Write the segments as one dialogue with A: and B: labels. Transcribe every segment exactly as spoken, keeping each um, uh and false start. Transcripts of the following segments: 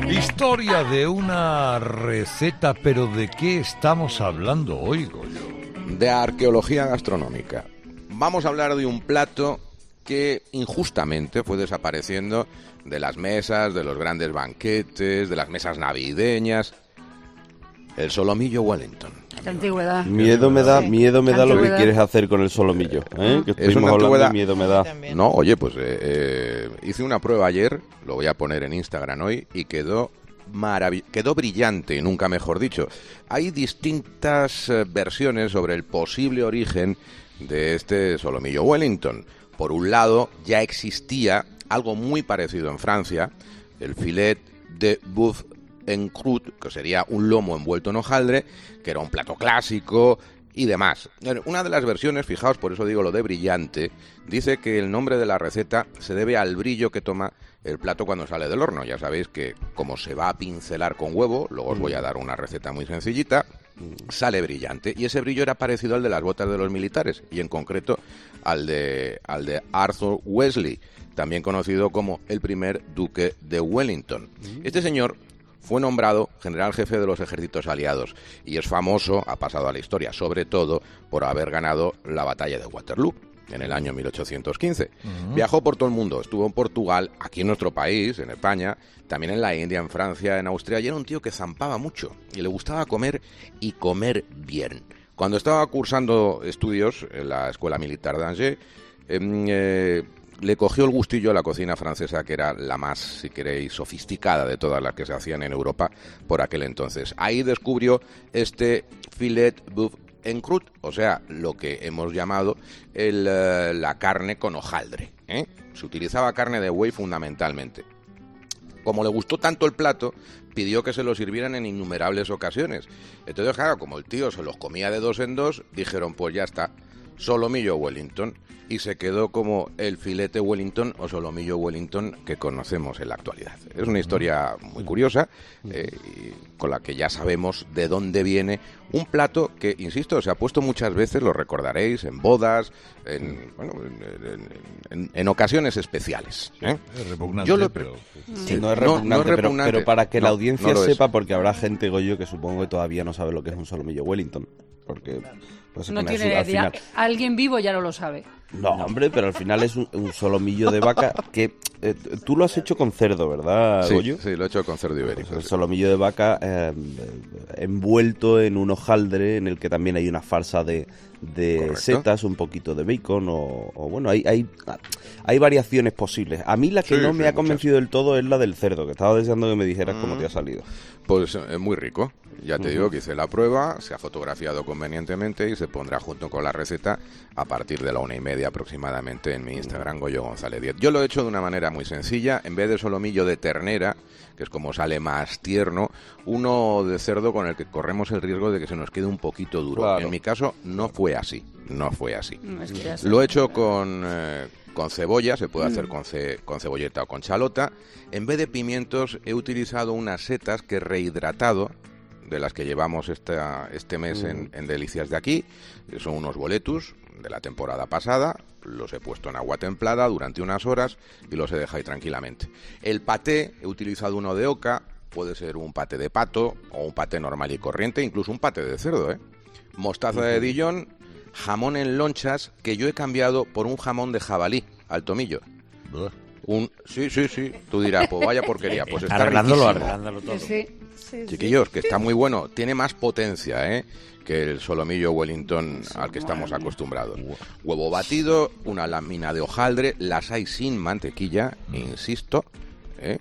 A: Historia de una receta, pero ¿de qué estamos hablando hoy, Goyo?
B: De arqueología gastronómica. Vamos a hablar de un plato que injustamente fue desapareciendo de las mesas, de los grandes banquetes, de las mesas navideñas. El solomillo Wellington.
C: Qué antigüedad.
D: Miedo me da,
C: Sí.
D: miedo me da lo que
C: Antigüedad.
D: quieres hacer con el solomillo, ¿eh? Que
B: Es
D: estuvimos
B: una
D: hablando
B: antigüedad.
D: de miedo me da.
B: No, oye, pues eh, eh, hice una prueba ayer, lo voy a poner en Instagram hoy, y quedó maravilloso, quedó brillante, nunca mejor dicho. Hay distintas eh, versiones sobre el posible origen de este solomillo Wellington. Por un lado, ya existía algo muy parecido en Francia, el filet de bœuf en croûte, que sería un lomo envuelto en hojaldre, que era un plato clásico y demás. Una de las versiones, fijaos, por eso digo lo de brillante, dice que el nombre de la receta se debe al brillo que toma el plato cuando sale del horno. Ya sabéis que como se va a pincelar con huevo, luego os voy a dar una receta muy sencillita, sale brillante. Y ese brillo era parecido al de las botas de los militares, y en concreto al de, al de Arthur Wellesley, también conocido como el primer duque de Wellington. Este señor fue nombrado general jefe de los ejércitos aliados y es famoso, ha pasado a la historia, sobre todo por haber ganado la batalla de Waterloo en el año mil ochocientos quince. Uh-huh. Viajó por todo el mundo, estuvo en Portugal, aquí en nuestro país, en España, también en la India, en Francia, en Austria, y era un tío que zampaba mucho y le gustaba comer y comer bien. Cuando estaba cursando estudios en la Escuela Militar de Angers, eh, eh, le cogió el gustillo a la cocina francesa, que era la más, si queréis, sofisticada de todas las que se hacían en Europa por aquel entonces. Ahí descubrió este filet bœuf en croûte, o sea, lo que hemos llamado el, uh, la carne con hojaldre, ¿eh? Se utilizaba carne de buey fundamentalmente. Como le gustó tanto el plato, pidió que se lo sirvieran en innumerables ocasiones. Entonces, claro, como el tío se los comía de dos en dos, dijeron, pues ya está, solomillo Wellington, y se quedó como el filete Wellington o solomillo Wellington que conocemos en la actualidad. Es una historia muy curiosa, eh, y con la que ya sabemos de dónde viene un plato que, insisto, se ha puesto muchas veces, lo recordaréis, en bodas, en, bueno, en, en, en, en ocasiones especiales, ¿eh?
A: Es repugnante,
B: Yo lo,
A: pero...
D: Sí, no es repugnante,
B: no, no es
D: pero-
B: repugnante.
D: Pero, para que
B: No,
D: la audiencia
B: no lo es.
D: sepa, porque habrá gente, Goyo, que supongo que todavía no sabe lo que es un solomillo Wellington. Porque pues, se
C: No
D: pone
C: tiene
D: así, al
C: idea.
D: final-
C: Alguien vivo ya no lo sabe.
D: No, hombre, pero al final es un, un solomillo de vaca que... eh, tú lo has hecho con cerdo, ¿verdad,
B: Sí,
D: Goyo?
B: sí, lo he hecho con cerdo
D: Pues
B: ibérico.
D: el
B: sí.
D: solomillo de vaca eh, envuelto en un hojaldre en el que también hay una farsa de, de
B: Correcto.
D: setas, un poquito de bacon o, o bueno, hay, hay hay variaciones posibles. A mí la que
B: Sí,
D: no
B: sí,
D: me ha
B: muchas.
D: convencido del todo es la del cerdo, que estaba deseando que me dijeras cómo te ha salido.
B: Pues es muy rico. Ya te digo que hice la prueba, se ha fotografiado convenientemente y se pondrá junto con la receta a partir de la una y media aproximadamente en mi Instagram, Goyo González diez. Yo lo he hecho de una manera muy sencilla. En vez de solomillo de ternera, que es como sale más tierno, uno de cerdo con el que corremos el riesgo de que se nos quede un poquito duro.
D: Claro.
B: En mi caso no fue así, no fue así.
C: No, es que ya sé.
B: Lo he hecho con, eh, con cebolla, se puede hacer con, ce- con cebolleta o con chalota. En vez de pimientos he utilizado unas setas que he rehidratado, de las que llevamos esta, este mes en, en Delicias de Aquí. Son unos boletus de la temporada pasada, los he puesto en agua templada durante unas horas y los he dejado ahí tranquilamente. El paté, he utilizado uno de oca, puede ser un paté de pato o un paté normal y corriente, incluso un paté de cerdo, ¿eh? Mostaza de Dijon, jamón en lonchas, que yo he cambiado por un jamón de jabalí al tomillo.
A: Buah.
B: Un, sí, sí, sí, tú dirás, pues vaya porquería, pues está
E: Arreglándolo,
B: riquísimo.
E: arreglándolo todo.
C: Sí, sí, sí.
B: Chiquillos, que está muy bueno, tiene más potencia, ¿eh?, que el solomillo Wellington al que estamos acostumbrados. Huevo batido, una lámina de hojaldre, las hay sin mantequilla, insisto, ¿eh?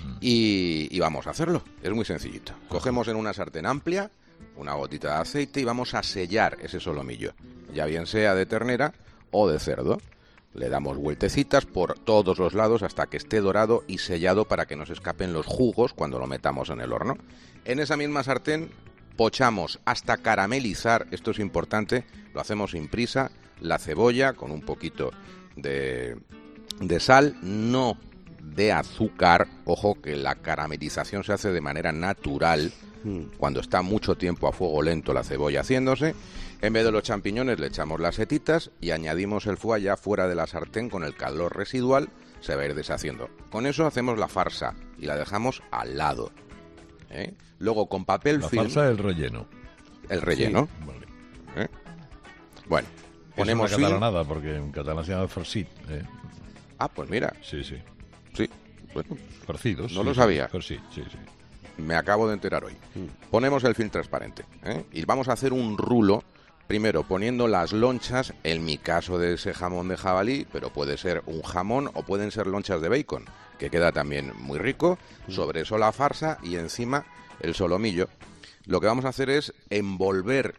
B: y, y vamos a hacerlo, es muy sencillito. Cogemos en una sartén amplia una gotita de aceite y vamos a sellar ese solomillo, ya bien sea de ternera o de cerdo. Le damos vueltecitas por todos los lados hasta que esté dorado y sellado para que no se escapen los jugos cuando lo metamos en el horno. En esa misma sartén pochamos hasta caramelizar, esto es importante, lo hacemos sin prisa, la cebolla con un poquito de, de sal, no de azúcar. Ojo que la caramelización se hace de manera natural cuando está mucho tiempo a fuego lento la cebolla haciéndose. En vez de los champiñones le echamos las setitas y añadimos el foie ya fuera de la sartén con el calor residual se va a ir deshaciendo. Con eso hacemos la farsa y la dejamos al lado. ¿eh? Luego con papel
A: La
B: film...
A: farsa del relleno.
B: El relleno.
A: Sí, vale.
B: ¿eh? Bueno, ponemos
A: es una
B: film...
A: catalanada, porque en catalán se llama farcit. ¿eh?
B: Ah, pues mira,
A: Sí, sí.
B: sí. Bueno,
A: Farcidos.
B: No
A: sí,
B: lo
A: sí.
B: sabía.
A: Farcit, sí, sí.
B: me acabo de enterar hoy. Ponemos el film transparente, ¿eh? Y vamos a hacer un rulo, primero poniendo las lonchas, en mi caso de ese jamón de jabalí, pero puede ser un jamón o pueden ser lonchas de bacon, que queda también muy rico, sobre eso la farsa y encima el solomillo. Lo que vamos a hacer es envolver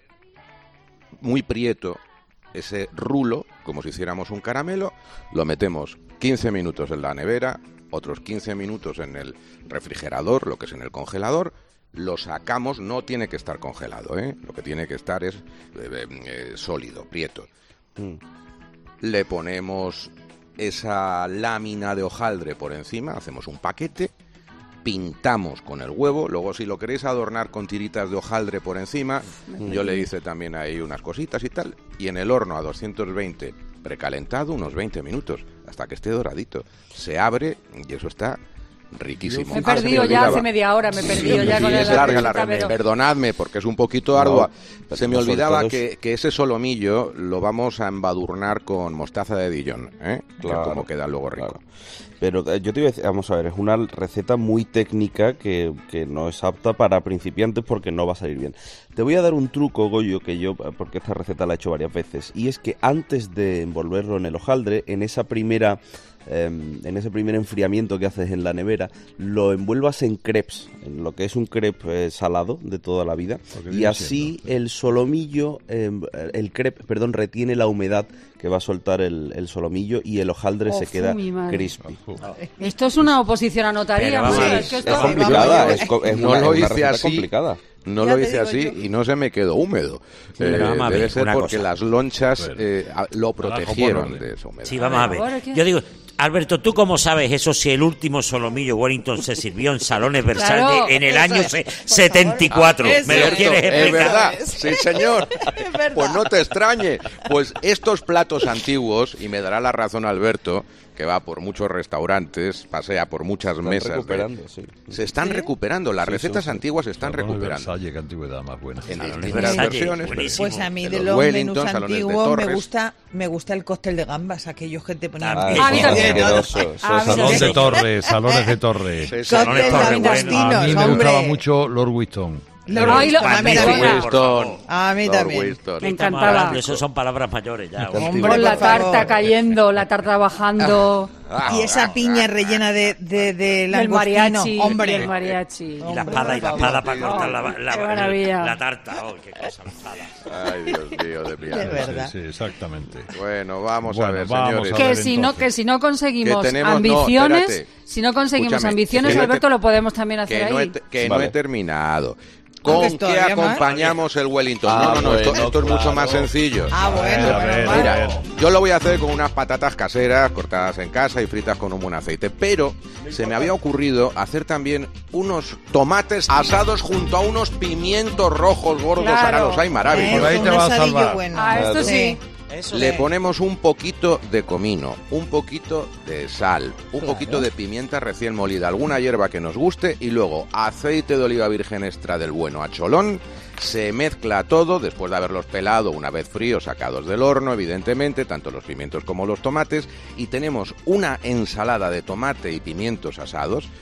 B: muy prieto ese rulo, como si hiciéramos un caramelo, lo metemos quince minutos en la nevera, otros quince minutos en el refrigerador, lo que es en el congelador, lo sacamos, no tiene que estar congelado, ¿eh? Lo que tiene que estar es eh, eh, sólido, prieto. Mm. Le ponemos esa lámina de hojaldre por encima, hacemos un paquete, pintamos con el huevo, luego si lo queréis adornar con tiritas de hojaldre por encima, yo le hice también ahí unas cositas y tal, y en el horno a doscientos veinte precalentado unos veinte minutos, hasta que esté doradito. Se abre y eso está riquísimo.
C: Me he perdido
B: ah,
C: ya hace media hora, me he perdido
B: sí,
C: ya
B: sí,
C: con
B: es
C: el
B: larga la
C: receta,
B: reunión.
C: pero...
B: Perdonadme porque es un poquito ardua.
D: No,
B: se me
D: sobre
B: olvidaba
D: todo
B: que,
D: es...
B: que ese solomillo lo vamos a embadurnar con mostaza de Dijon, ¿eh?
D: Claro,
B: que como queda luego rico.
D: Claro. Pero eh, yo te iba a decir, vamos a ver, es una receta muy técnica que, que no es apta para principiantes porque no va a salir bien. Te voy a dar un truco, Goyo, que yo, porque esta receta la he hecho varias veces, y es que antes de envolverlo en el hojaldre, en esa primera... Eh, en ese primer enfriamiento que haces en la nevera, lo envuelvas en crepes, en lo que es un crepe eh, salado de toda la vida, y así siendo, el solomillo, eh, el crepe, perdón, retiene la humedad que va a soltar el, el solomillo y el hojaldre oh, se queda crispy.
C: Oh, esto es una oposición a notaría.
D: Pero,
C: sí,
D: es,
C: que
D: es
C: esto...
D: complicada, es, es
B: no
D: una,
B: lo
D: una
B: hice así.
D: complicada.
B: No ya lo hice así yo. Y no se me quedó húmedo. Sí, eh, debe ver, ser porque cosa. Las lonchas eh, lo protegieron de esa humedad.
E: Sí, vamos a ver. Yo digo, Alberto, ¿tú cómo sabes eso si el último solomillo Wellington se sirvió en Salones Versalles claro, en el año es, setenta y cuatro?
B: Ah,
E: ¿Me lo quieres explicar?
B: Es verdad, sí señor. Es verdad. Pues no te extrañe. Pues estos platos antiguos, y me dará la razón Alberto, que va por muchos restaurantes, pasea por muchas
D: están
B: mesas.
D: Recuperando,
B: de...
D: sí.
B: Se están
D: ¿Sí?
B: recuperando, las
D: sí,
B: recetas
D: sí, sí.
B: antiguas se están
A: Salones
B: recuperando.
A: Versalles, qué antigüedad más buena.
B: En
E: Salones
B: distintas
E: Versalles,
B: versiones.
E: buenísimo.
F: Pues a mí de,
B: de
F: los
B: Wellington,
F: menús antiguos me gusta, me gusta el cóctel de gambas, aquellos que te ponían...
D: Ah,
C: a mí también.
A: Salón de Torres, salones de Torres.
F: Sí, salones
E: Torres,
F: bueno.
A: A mí me gustaba mucho Lord Winston.
F: Lord
C: Ay, lo,
F: a mí
B: Winston.
F: A mí también.
C: Me encantaba.
E: Eso son palabras mayores ya.
F: Hombre,
C: con la tarta
F: favor.
C: cayendo, la tarta bajando.
F: Y esa piña rellena de, de, de
C: el mariachi.
F: Hombre.
C: El mariachi.
E: Y la espada, y la espada para cortar la, la,
C: la,
E: la tarta. Oh, qué cosa, la espada.
B: Ay, Dios mío, de piano.
F: De verdad.
A: Sí, sí, exactamente.
B: Bueno, vamos
A: bueno,
B: a ver,
A: vamos
B: señores.
A: a
C: que
A: ver,
C: si no que si no conseguimos
B: que tenemos,
C: ambiciones,
B: no,
C: si no conseguimos
B: Escúchame,
C: ambiciones,
B: que
C: Alberto,
B: te,
C: lo podemos también hacer
B: que
C: ahí.
B: No he, que
D: vale.
B: no he terminado. ¿Con qué acompañamos el Wellington?
D: Ah,
B: no, no, no,
D: bueno,
B: esto, esto
D: claro.
B: es mucho más sencillo.
F: Ah, bueno,
A: A ver,
F: bueno,
B: Mira,
F: vale.
B: yo lo voy a hacer con unas patatas caseras cortadas en casa y fritas con un buen aceite, pero se me había ocurrido hacer también unos tomates asados junto a unos pimientos rojos gordos,
C: Claro.
B: ahora los hay maravillosos.
A: Por ahí te
F: un
A: va a
F: asadillo
A: salvar.
F: bueno.
C: Ah, esto sí.
E: Eso
B: Le
E: es.
B: ponemos un poquito de comino, un poquito de sal, un
F: Claro.
B: poquito de pimienta recién molida, alguna hierba que nos guste y luego aceite de oliva virgen extra del bueno a cholón. Se mezcla todo después de haberlos pelado una vez fríos, sacados del horno, evidentemente, tanto los pimientos como los tomates, y tenemos una ensalada de tomate y pimientos asados